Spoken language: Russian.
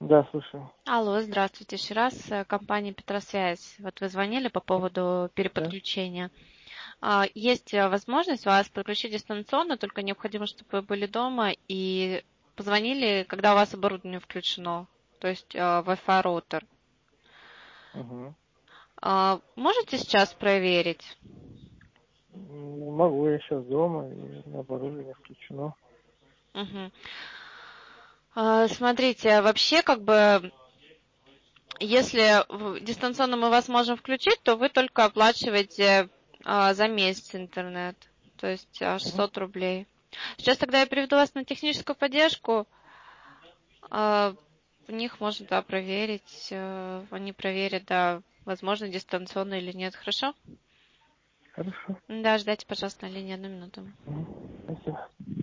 Да, слушаю. Алло, здравствуйте еще раз. Компания Петросвязь. Вот вы звонили по поводу Да. переподключения. Есть возможность вас подключить дистанционно, только необходимо, чтобы вы были дома и позвонили, когда у вас оборудование включено, то есть Wi-Fi роутер. Угу. Можете сейчас проверить? Могу, я сейчас дома, и оборудование включено. Мгм. Смотрите, вообще как бы если дистанционно мы вас можем включить, то вы только оплачиваете за месяц интернет, то есть Угу. 600 рублей. Сейчас тогда я переведу вас на техническую поддержку. В них можно, да, проверить. Они проверят, да, возможно, дистанционно или нет. Хорошо? Хорошо. Да, ждайте, пожалуйста, на линии 1 минуту. Угу. Спасибо.